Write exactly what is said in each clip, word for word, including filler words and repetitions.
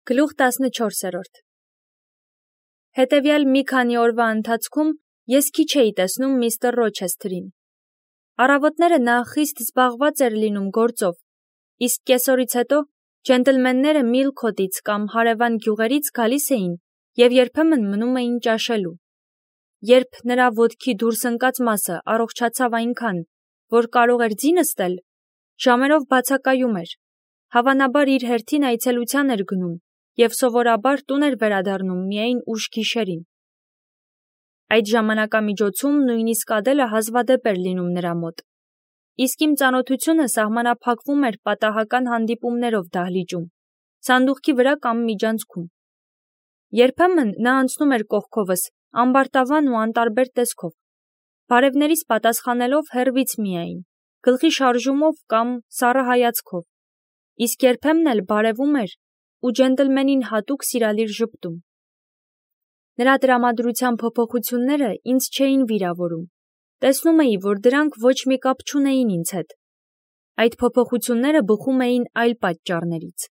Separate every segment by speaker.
Speaker 1: Գլուխ տասնչորսերորդ Հետևյալ մի քանի օրվա ընթացքում ես քիչ էի տեսնում միստր Ռոչեսթերին։ Առավոտները նա խիստ զբաղված էր լինում գործով, իսկ կեսօրից հետո ջենտլմենները Միլքոթից կամ հարևան գյուղերից գալիս էին և երբեմն մնում էին ճաշելու։ Երբ նրա ոտքի դուրս ընկած մասը առողջացավ այնքան, որ կարող էր ձի նստել, ժամերով բացակայում էր, հավանաբար իր հերթին այցելության էր գնում և սովորաբար տուն էր վերադառնում միայն ուշ գիշերին։ Այդ ժամանակամիջոցում նույնիսկ Ադելը հազվադեպ էր լինում նրա մոտ, իսկ իմ ծանոթությունը սահմանափակվում էր պատահական հանդիպումներով դահլիճում, սանդուղքի վրա կամ միջանցքում։ Երբեմն նա անցնում էր կողքովս ամբարտավան ու անտարբեր տեսքով, բարևներիս պատասխանելով հեռվից միայն, գլխի շարժումով կամ սառը հայացքով, իսկ երբեմն էլ բարևում էր ու ջենտլմենին հատուկ սիրալիր ժպտում։ Նրա տրամադրության փոփոխությունները ինձ չէին վիրավորում, տեսնում էի, որ դրանք ոչ մի կապ չունեին ինձ հետ։ Այդ փոփոխությունները բխում էին այլ պատճառներից։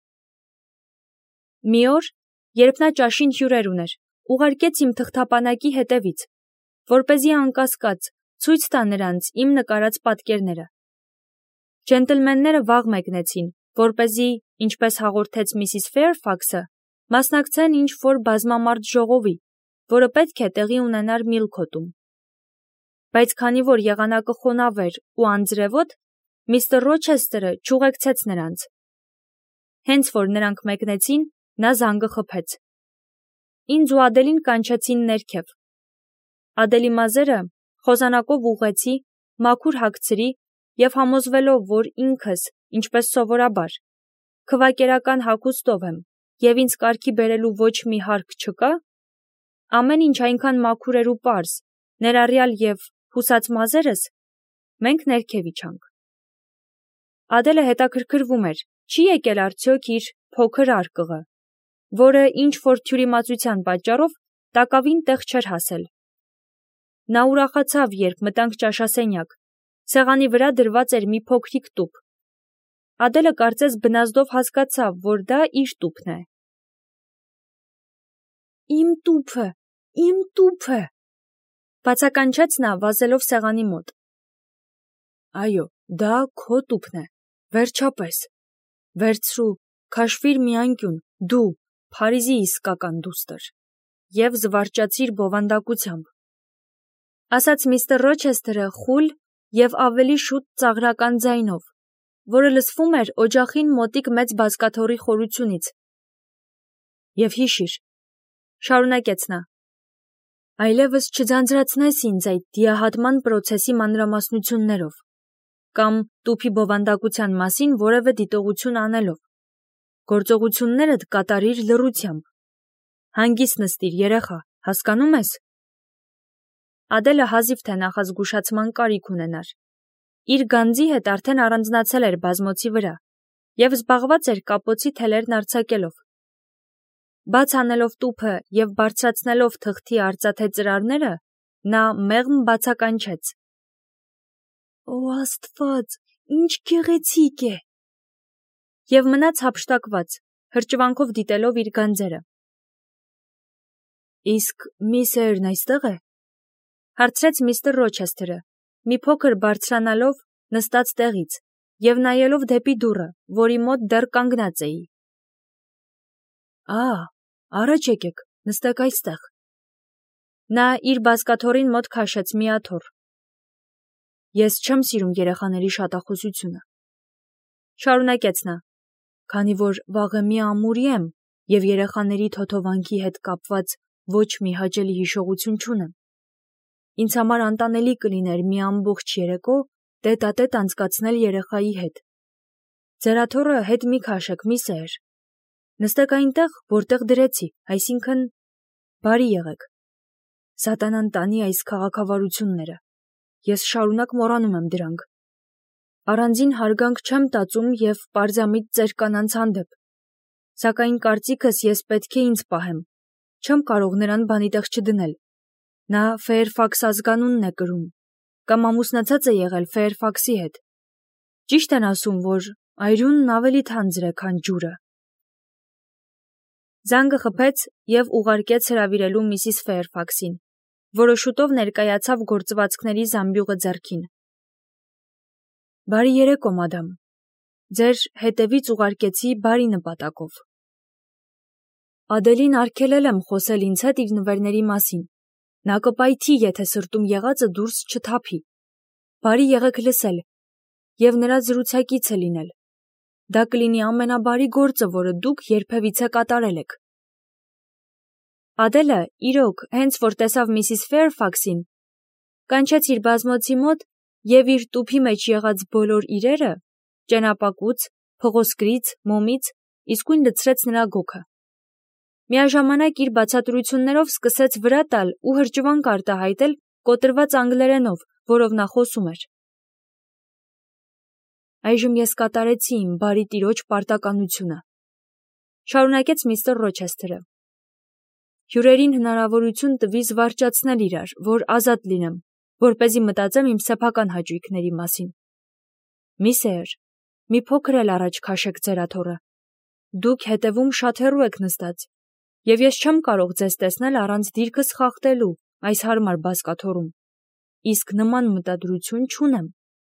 Speaker 1: Մի օր, երբ նա ճաշին հյուրեր ուներ, ուղարկեց իմ թղթապանակի հետևից, որպեսզի անկասկած ցույց տա նրանց իմ նկարած պատկերները։ Ջենտլմենները վաղ մեկնեցին, որպեսզի, ինչպես հաղորդեց միսիս Ֆեյրֆաքսը, մասնակցեն ինչ-որ բազմամարդ ժողովի, որը պետք է տեղի ունենար Միլքոթում։ Բայց քանի որ եղանակը խոնավ էր ու անձրևոտ, միստր Ռոչեսթերը չուղեկցեց նրանց։ Հենց որ նրանք մեկնեցին, նա զանգը խփեց։ Ինձ ու Ադելին կանչեցին ներքև։ Ադելի մազերը խոզանակով ուղղեցի, մաքուր հագցրի և համոզվելով, որ ինքս, ինչպես սովորաբար, քվակերական հագուստով եմ և ինձ կարգի բերելու ոչ մի հարկ չկա, ամեն ինչ այնքան մաքուր էր ու պարզ, ներառյալ և հուսած մազերս, մենք ներքև իջանք։ Ադելը հետաքրքրվում էր, չի եկել արդյոք իր փոքր արկղը, որը ինչ-որ թյուրիմացության պատճառով տակավին տեղ չէր հասել։ Նա ուրախացավ, երբ մտանք ճաշասենյակ, սեղանի վրա դրված էր մի փոքրիկ տուփ։ Ադելը կարծես բնազդով հասկացավ, որ դա իր տուփն է։ Իմ տուփը, իմ տուփը, բացականչեց նա վազելով սեղանի մոտ։ Այո, դա քո տուփն է, վերջապես, վերցրու, քաշվիր մի անկյուն, դու, Փարիզի իսկական դուստր, և զվարճացիր բովանդակությամբ, ասաց միստր Ռոչեսթերը խուլ և ավելի շուտ ծաղրական ձայնով, որը լսվում էր օջախին մոտիկ մեծ բազկաթոռի խորությունից։ Եվ հիշիր, շարունակեց նա, այլևս չձանձրացնես ինձ այդ դիահատման պրոցեսի մանրամասնություններով, կամ տուփի բովանդակության մասին որևէ դիտողություն անելով, գործողություններդ կատարիր լռությամբ, հանգիստ նստիր, երեխա, հասկանում ես։ Ադելը հազիվ թե նախազգուշացման կարիք ունենար։ Իր գանձի հետ արդեն առանձնացել էր բազմոցի վրա և զբաղված էր կապոցի թելերն արձակելով։ Բաց անելով տուփը և բարձրացնելով թղթի արծաթե ծրարները, նա մեղմ բացականչեց. Օ Աստված, ինչ գեղեցիկ է։ Եվ մնաց հափշտակված, հրճվանքով դիտելով իր գանձերը։ Իսկ միսերն այստեղ է, հարցրեց միստր Ռոչեսթերը, մի փոքր բարձրանալով նստած տեղից և նայելով դեպի դուռը, որի մոտ դեռ կանգնած էի։ Ա, առաջ եկեք, նստեք այստեղ։ Նա իր բազկաթոռին մոտ քաշեց մի աթոռ։ Ես չեմ սիրում երեխաների շատախոսությունը, շարունակեց նա, քանի որ վաղեմի ամուրի եմ և երեխաների թոթովանքի հետ կապված ոչ մի հաճելի հիշողություն չունեմ։ Ինձ համար անտանելի կլիներ մի ամբողջ երեկո տետատետ անցկացնել երեխայի հետ։ Ձեր աթոռը հետ մի քաշեք, միսեր։ Նստեք այնտեղ, որտեղ դրեցի, այսինքն բարի եղեք։ Սատանան տանի այս քաղաքավարությունները։ Ես շարունակ մոռանում եմ դրանք։ Առանձին հարգանք չեմ տածում և պարզամիտ ծեր կանանց հանդեպ։ Սակայն կարծիքս ես պետք է ինձ պահեմ։ Չեմ կարող նրան բանի տեղ չդնել։ Նա Ֆեյրֆաքս ազգանունն է կրում, կամ ամուսնացած է եղել Ֆեյրֆաքսի հետ։ Ճիշտ են ասում, որ այրունն ավելի թանձր է, քան ջուրը։ Զանգը խփեց և ուղարկեց հրավիրելու միսիս Ֆեյրֆաքսին, որը շուտով ներկայացավ գործվածքների զամբյուղը ձեռքին։ Բարի երեկո, մադամ։ Ձեր հետևից ուղարկեցի բարի նպատակով։ Ադելին արգելել եմ խոսել ինձ հետ իր նվերների մասին։ Նա կպայթի, եթե սրտում եղածը դուրս չթափի։ Բարի եղեք լսել և նրա զրուցակիցը լինել։ Դա կլինի ամենաբարի գործը, որը դուք երբևիցե կատարել եք։ Ադելը, իրոք, հենց որ տեսավ միսիս Ֆեյրֆաքսին, կանչեց իր բազմոցի մոտ և իր տուփի մեջ եղած բոլոր իրերը, ճենապակուց, փղոսկրից, մոմից, իսկույն լցրեց նրա գոգը։ Միաժամանակ իր բացատրություններով սկսեց վրա տալ ու հրճվանք արտահայտել կոտրված անգլերենով, որով նա խոսում էր։ Այժմ ես կատարեցի իմ բարի տիրոջ պարտականությունը, շարունակեց միստր Ռոչեսթերը։ Հյուրերին հնարավորություն տվի զվարճացնել իրար, որ ազատ լինեմ, որպեսզի մտածեմ իմ սեփական հաճույքների մասին։ Մի սեր, մի փոքր էլ առաջ քաշեք ձեր աթոռը։ Դուք հետևում շատ հեռու եք նստած, և ես չեմ կարող ձեզ տեսնել առանց դիրքս խախտելու այս հարմար բազկաթոռում, իսկ նման մտադրություն չունեմ։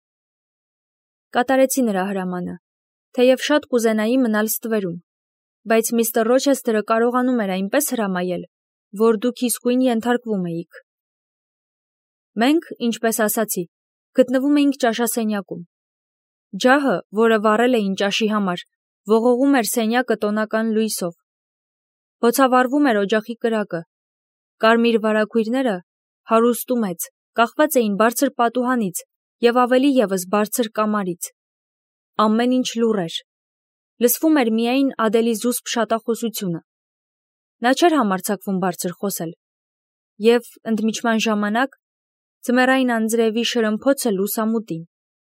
Speaker 1: Կատարեցի նրա հրամանը, թեև շատ կուզենայի մնալ ստվերում, բայց միստր Ռոչեսթերը կարողանում էր այնպես հրամայել, որ դուք իսկույն ենթարկվում էիք։ Մենք, ինչպես ասացի, գտնվում էինք ճաշասենյակում։ Ջահը, որը վառել էին ճաշի համար, ողողում էր սենյակը տոնական լույսով։ Բոցավառվում էր օջախի կրակը։ Կարմիր վարագույրները, հարուստ ու մեծ, կախված էին բարձր պատուհանից և ավելի ևս բարձր կամարից։ Ամեն ինչ լուռ էր։ Լսվում էր միայն Ադելի զուսպ շատախոսությունը։ Նա չէր համարձակվում բարձր խոսել, և ընդմիջման ժամանակ ձմեռային անձրևի շրմփոցը լուսամուտին։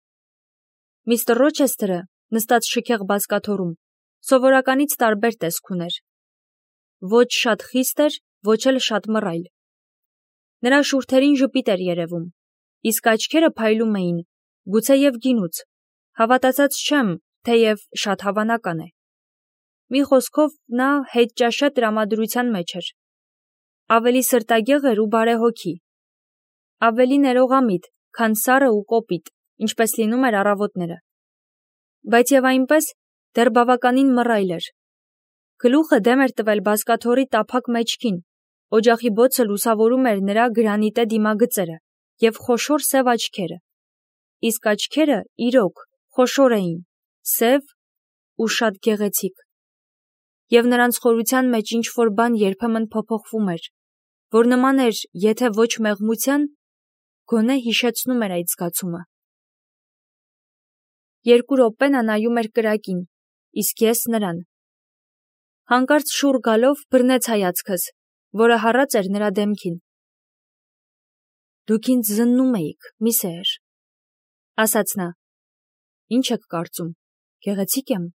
Speaker 1: Միստր Ռոչեսթերը, նստած շքեղ բազկաթոռում, սովորականից տարբեր տեսք ուներ։ Ոչ շատ խիստ էր, ոչ էլ շատ մռայլ։ Նրա շուրթերին ժպիտ էր երևում, իսկ աչքերը փայլում էին, գուցեև գինուց, հավատացած չեմ, թեև շատ հավանական է։ Մի խոսքով, նա հետճաշյա տրամադրության մեջ էր։ Ավելի սրտագեղ էր ու բարեհոգի։ Ավելի ներողամիտ, քան սառը ու կոպիտ, ինչպես լինում էր առավոտները։ Բայց և այնպես դեռ բավականին մռայլ էր։ Գլուխը դեմ էր տվել բազկաթոռի տափակ մեջքին, օջախի բոցը լուսավորում էր նրա գրանիտե դիմագծերը և խոշոր սև աչքերը, իսկ աչքերը, իրոք, խոշոր էին, սև ու շատ գեղեցիկ։ Եվ նրանց խորության մեջ ինչ-որ բան երբեմն փոփոխվում էր, որ նման էր, եթե ոչ մեղմության, գոնե հիշեցնում էր այդ զգացումը։ Երկու րոպե նա նայում էր կրակին, իսկ ես նրան։ Հանկարծ շուռ գալով բռնեց հայացքս, որը հառած էր նրա դեմքին։ Դուք ինձ զննում էիք, մի սեր, ասաց նա։ Ինչ եք կարծում, գեղեցիկ եմ։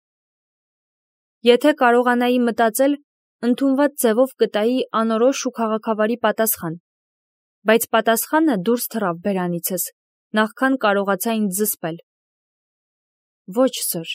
Speaker 1: Եթե կարողանայի մտածել, ընդունված ձևով կտայի անորոշ ու քաղաքավարի պատասխան, բայց պատասխանը դուրս թռավ բերանիցս, նախքան կարողացա ինձ զսպել։ Ոչ, սըր։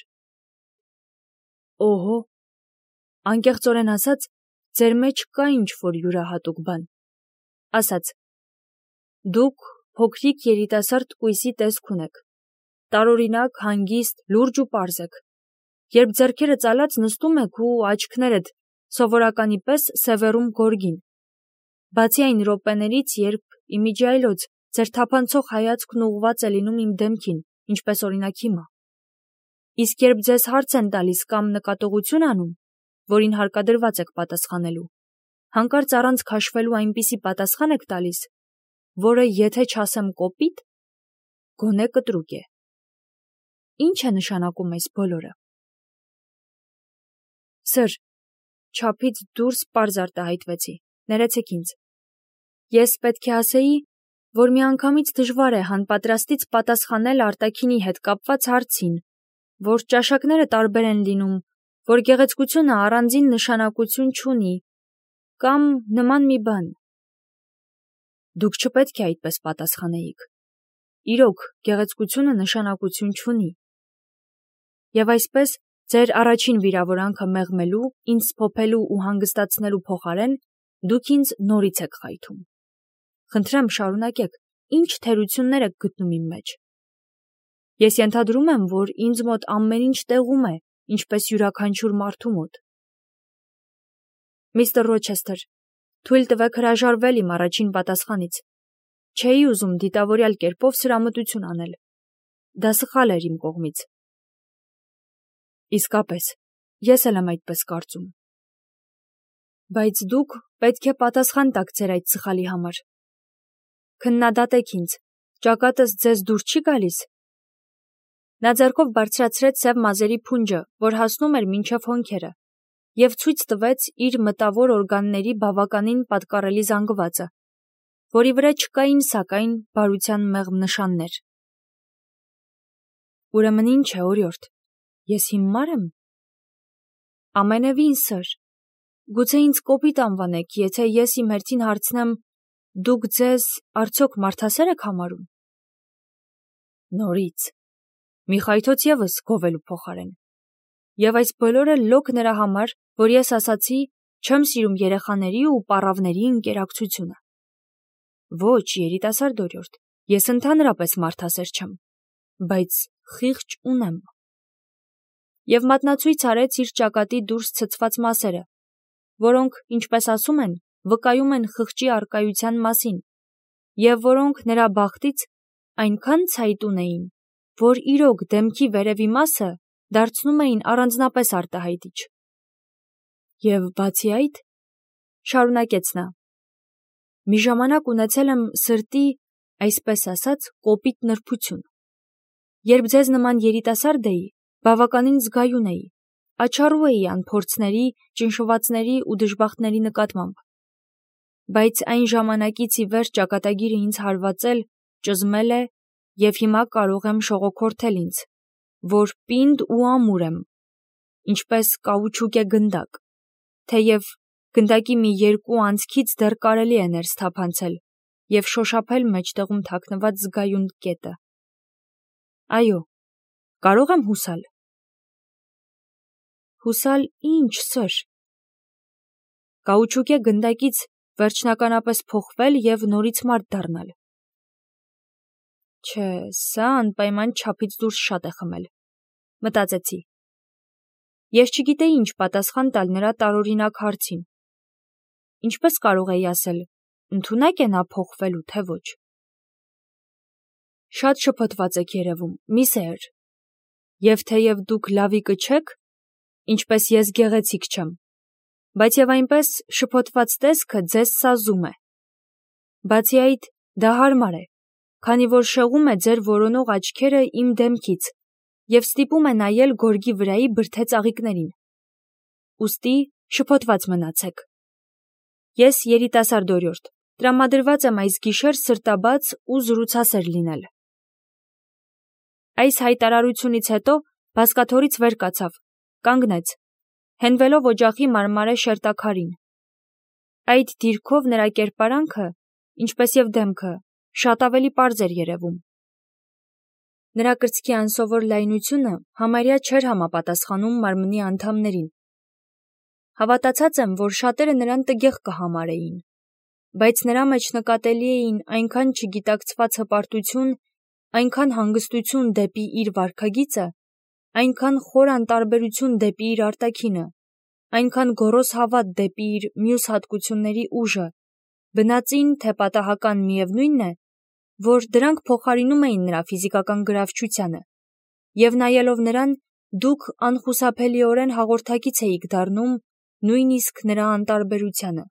Speaker 1: Օհո, անկեղծորեն ասած, ձեր մեջ կա ինչ-որ յուրահատուկ բան, ասաց։ Դուք փոքրիկ երիտասարդ կույսի տեսք ունեք, տարօրինակ, հանգիստ, լուրջ ու պարզ եք։ Երբ ձեռքերը ծալած նստում եք ու աչքներդ սովորականի պես սևեռում գորգին։ Բացի այն րոպեներից, երբ իմիջիայլոց ձեր թափանցող հայացքն ուղղված է լինում իմ դեմքին, ինչպես օրինակ հիմա։ Իսկ երբ ձեզ հարց են տալիս կամ նկատողություն անում, որին հարկադրված եք պատասխանելու, հանկարծ առանց քաշվելու այնպիսի պատասխան եք տալիս, որը եթե չասեմ կոպիտ, գոնե կտրուկ է։ Ինչ է նշանակում այս բոլորը։ Սըր, չափից դուրս պարզ արտահայտվեցի, ներեցեք ինձ։ Ես պետք է ասեի, որ միանգամից դժվար է հանպատրաստից պատասխանել արտաքինի հետ կապված հարցին, որ ճաշակները տարբեր են լինում, որ գեղեցկությունը առանձին նշանակություն չունի, կամ նման մի բան։ Դուք չպետք է այդպես պատասխանեիք։ Իրոք, գեղեցկությունը նշանակություն չունի։ Եվ այսպես Ձեր առաջին վիրավորանքը մեղմելու, ինձ սփոփելու ու հանգստացնելու փոխարեն դուք ինձ նորից եք խայթում։ Խնդրեմ, շարունակեք, ինչ թերություններ եք գտնում իմ մեջ։ Ես ենթադրում եմ, որ ինձ մոտ ամեն ինչ տեղում է, ինչպես յուրաքանչյուր մարդու մոտ։ Միստր Ռոչեսթեր, թույլ տվեք հրաժարվել իմ առաջին պատասխանից։ Չէի ուզում դիտավորյալ կերպով սրամտություն անել։ Դա սխալ էր իմ կողմից։ Իսկապես, ես էլ եմ այդպես կարծում։ Բայց դուք պետք է պատասխան տաք ձեր այդ սխալի համար։ Քննադատեք ինձ, ճակատս ձեզ դուր չի գալիս։ Նա ձեռքով բարձրացրեց սև մազերի փունջը, որ հասնում էր մինչև հոնքերը, և ցույց տվեց իր մտավոր օրգանների բավականին պատկառելի զանգվածը, որի վրա չկային սակայն բարության մեղմ նշաններ։ Ուրեմն ինչ է, օրիորդ, ես հիմար եմ։ Ամենևին, սըր, գուցե ինձ կոպիտ անվանեք, եթե ես իմ հերթին հարցնեմ, դուք ձեզ արդյոք մարդասեր եք համարում։ Նորից, մի խայթոց ևս գովելու փոխարեն։ Եվ այս բոլորը լոկ նրա համար, որ ես ասացի, չեմ սիրում երեխաների ու պառավների ընկերակցությունը։ Ոչ, երիտասարդ օրիորդ, ես ընդհանրապես մարդասեր չեմ, բայց խիղճ ունեմ։ Եվ մատնացույց արեց իր ճակատի դուրս ցցված մասերը, որոնք, ինչպես ասում են, վկայում են խղճի առկայության մասին, և որոնք նրա բախտից այնքան ցայտուն էին, որ իրոք դեմքի վերևի մասը դարձնում էին առանձնապես արտահայտիչ։ Եվ բացի այդ, շարունակեց նա, մի ժամանակ ունեցել եմ սրտի, այսպես ասած, կոպիտ նրբություն։ Երբ ձեզ նման երիտասարդ էի, բավականին զգայուն էի, աչառու էի անփորձների, ճնշվածների ու դժբախտների նկատմամբ։ Բայց այն ժամանակից ի վեր ճակատագիրը ինձ հարվածել, ճզմել է, և հիմա կարող եմ շողոքորթել ինձ, որ պինդ ու ամուր եմ, ինչպես կաուչուկե գնդակ, թեև գնդակի մի երկու անցքից դեռ կարելի է ներս թափանցել և շոշափել մեջտեղում թաքնված զգայուն կետը։ Այո, կարող եմ հուսալ։ Հուսալ ինչ, սըր։ Կաուչուկե գնդակից վերջնականապես փոխվել և նորից մարդ դառնալ։ Չէ, սա անպայման չափից դուրս շատ է խմել, մտածեցի։ Ես չգիտեի ինչ պատասխան տալ նրա տարօրինակ հարցին։ Ինչպես կարող էի ասել, ընդունակ է նա փոխվելու, թե ոչ։ Շատ շփոթված եք երևում, միսեր, և թեև դուք լավիկը չեք, ինչպես ես գեղեցիկ չեմ, բայց և այնպես շփոթված տեսքը ձեզ սազում է։ Բացի այդ, դա հարմար է, քանի որ շեղում է ձեր որոնող աչքերը իմ դեմքից և ստիպում է նայել գորգի վրայի բրդե ծաղիկներին։ Ուստի շփոթված մնացեք։ Ես երիտասարդ օրիորդ, տրամադրված եմ այս գիշեր սրտաբաց ու զրուցասեր լինել։ Այս հայտարարությունից հետո բազկաթոռից վեր կացավ, կանգնեց, հենվելով օջախի մարմարե շերտաքարին։ Այդ դիրքով նրա կերպարանքը, ինչպես և դեմքը, շատ ավելի պարզ էր երևում։ Նրա կրծքի անսովոր լայնությունը համարյա չէր համապատասխանում մարմնի անդամներին։ Հավատացած եմ, որ շատերը նրան տգեղ կհամարեին, բայց նրա մեջ նկատելի էին այնքան չգիտակցված հպարտություն, այնքան հանգստություն դեպի իր վարքագիծը, այնքան խոր անտարբերություն դեպի իր արտաքինը, այնքան գոռոզ հավատ դեպի իր մյուս հատկությունների ուժը, բնածին թե պատահական միևնույն է, որ դրանք փոխարինում էին նրա ֆիզիկական գրավչությանը, և նայելով նրան, դուք անխուսափելիորեն հաղորդակից էիք դառնում նույնիսկ նրա անտարբերությանը։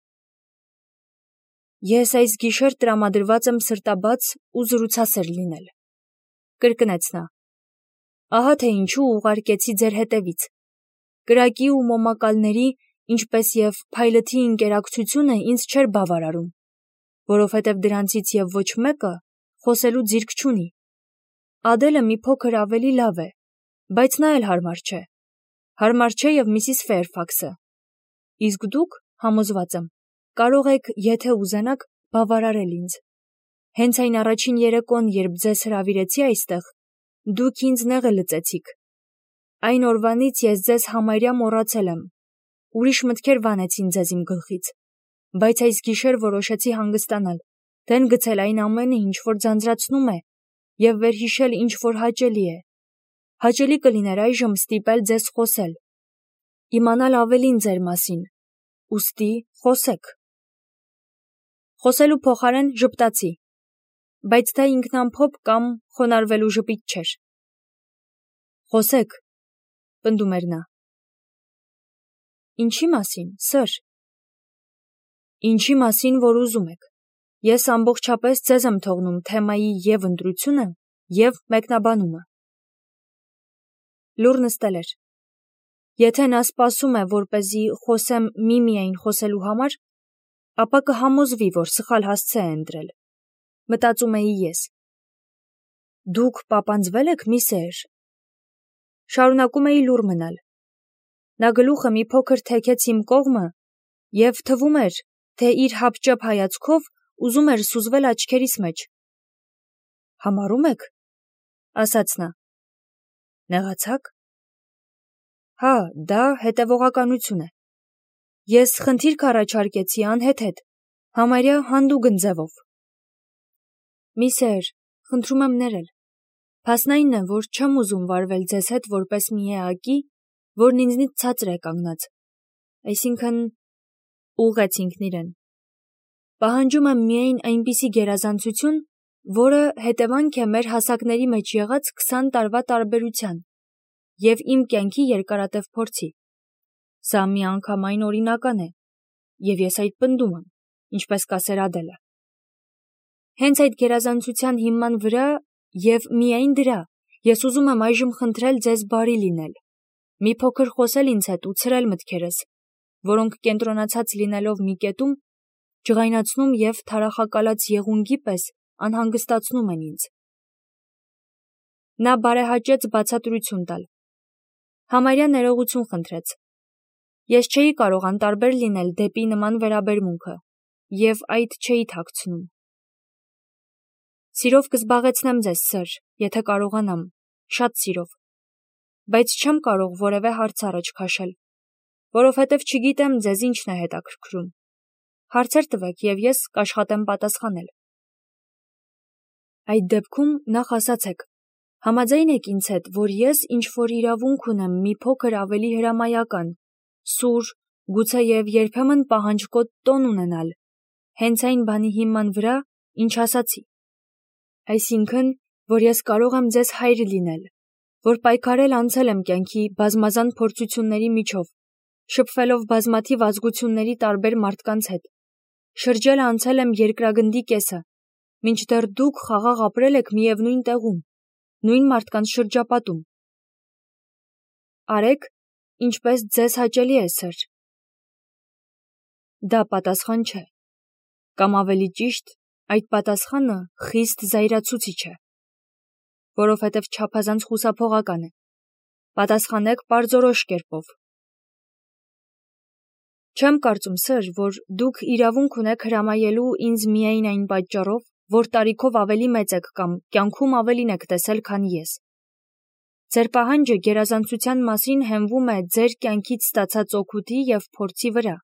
Speaker 1: Ես այս գիշեր տրամադրված եմ սրտաբաց ու զրուցասեր լինել, կրկնեց նա։ Ահա թե ինչու ուղարկեցի ձեր հետևից։ Կրակի ու մոմակալների, ինչպես և փայլթի ընկերակցությունը ինձ չէր բավարարում, որովհետև դրանցից և ոչ մեկը խոսելու ձիրք չունի։ Ադելը մի փոքր ավելի լավ է, բայց նա էլ հարմար չէ։ Հարմար չէ և միսիս Ֆեյրֆաքսը։ Իսկ դուք, համոզված եմ, կարող եք, եթե ուզենաք, բավարարել ինձ։ Հենց այն առաջին երեկոն, երբ ձեզ հրավիրեցի այստեղ, դուք ինձ նեղը լծեցիք։ Այն օրվանից ես ձեզ համարյա մոռացել եմ, ուրիշ մտքեր վանեցին ձեզ իմ գլխից, բայց այս գիշեր որոշեցի հանգստանալ, դեն գցել այն ամենը, ինչ որ ձանձրացնում է, և վերհիշել, ինչ որ հաճելի է։ Հաճելի կլիներ այժմ ստիպել ձեզ խոսել, իմանալ ավելին ձեր մասին, ուստի խոսեք։ Խոսելու փոխարեն ժպտացի, բայց դա ինքնամփոփ կամ խոնարհվելու ժպիտ չէր։ Խոսեք, պնդում էր նա։ Ինչի մասին, սըր։ Ինչի մասին, որ ուզում եք։ Ես ամբողջապես ձեզ եմ թողնում թեմայի և ընտրությունը, և մեկնաբանումը։ Լուռ նստել էր։ Եթե նա սպասում է, որպեսզի խոսեմ միմիայն խոսելու համար, ապա կհամոզվի, որ սխալ հասցե է ընտրել, մտածում էի ես։ Դուք պապանձվել եք, մի Սերժ։ Շարունակում էի լուռ մնալ։ Նա գլուխը մի փոքր թեքեց իմ կողմը և թվում էր, թե իր հապճեպ հայացքով ուզում էր սուզվել աչքերիս մեջ։ Համառում եք, ասաց նա։ Նեղացա՞ք։ Հա, դա հետևողականություն է։ Ես խնդիր կառաջարկեցի անհեթեթ, համարյա հանդուգն ձևով։ Մի Սերժ, խնդրում եմ ներել։ Փաստն այն է, որ չեմ ուզում վարվել ձեզ հետ որպես մի էակի, որն ինձնից ցածր է կանգնած, այսինքն ուղղեց ինքն իրեն։ Պահանջում եմ միայն այնպիսի գերազանցություն, որը հետևանք է մեր հասակների մեջ եղած քսան տարվա տարբերության և իմ կյանքի երկարատև փորձի։ Սա միանգամայն օրինական է, և ես այդ պնդում եմ, ինչպես կասեր Ադելը։ Հենց այդ գերազանցության հիման վրա և միայն դրա ես ուզում եմ այժմ խնդրել ձեզ բարի լինել, մի փոքր խոսել ինձ հետ ու ցրել մտքերս, որոնք կենտրոնացած լինելով մի կետում, ջղայնացնում և թարախակալած եղունգի պես անհանգստացնում են ինձ։ Նա բարեհաճեց բացատրություն տալ։ Համարյա ներողություն խնդրեց։ Ես չէի կարող անտարբեր լինել դեպի նման վերաբերմունքը և այդ չէի թաքցնում։ Սիրով կզբաղեցնեմ ձեզ, Սըր, եթե կարողանամ, շատ սիրով, բայց չեմ կարող որևէ հարց առաջ քաշել, որովհետև չգիտեմ ձեզ ինչն է հետաքրքրում։ Հարցեր տվեք, և ես կաշխատեմ պատասխանել։ Այդ դեպքում նախ ասացեք, համաձայն եք ինձ հետ, որ ես ինչ-որ իրավունք ունեմ մի փոքր ավելի հրամայական, սուր, գուցեև երբեմն պահանջկոտ տոն ունենալ, հենց այն բանի հիման վրա, ինչ ասացի։ Այսինքն, որ ես կարող եմ ձեզ հայր լինել, որ պայքարել անցել եմ կյանքի բազմազան փորձությունների միջով, շփվելով բազմաթիվ ազգությունների տարբեր մարդկանց հետ, շրջել անցել եմ երկրագնդի կեսը, մինչդեռ դուք խաղաղ ապրել եք միևնույն տեղում, նույն մարդկանց շրջապատում։ Արեք, ինչպես ձեզ հաճելի է, Սըր։ Դա պատասխան չէ, կամ ավելի ճիշտ, այդ պատասխանը խիստ զայրացուցիչ է, որովհետև չափազանց խուսափողական է։ Պատասխանեք պարզորոշ կերպով։ Չեմ կարծում, Սըր, որ դուք իրավունք ունեք հրամայելու ինձ միայն այն պատճառով, որ տարիքով ավելի մեծ եք կամ կյանքում ավելին եք տեսել, քան ես։ Ձեր պահանջը գերազանցության մասին հենվում է ձեր կյանքից ստացած օգուտի և փորձի վրա։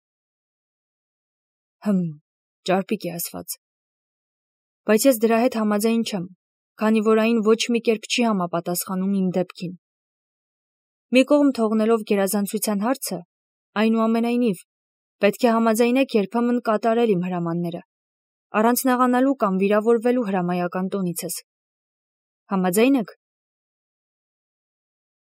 Speaker 1: Հմ, ճարպիկ է ասված։ Բայց ես դրա հետ համաձայն չեմ, քանի որ այն ոչ մի կերպ չի համապատասխանում իմ դեպքին։ Մի կողմ թողնելով գերազանցության հարցը, այնուամենայնիվ, պետք է համաձայնեք երբեմն կատարել իմ հրամանները, առանց նեղանալու կամ վիրավորվելու հրամայական տոնիցս։ Համաձայն եք։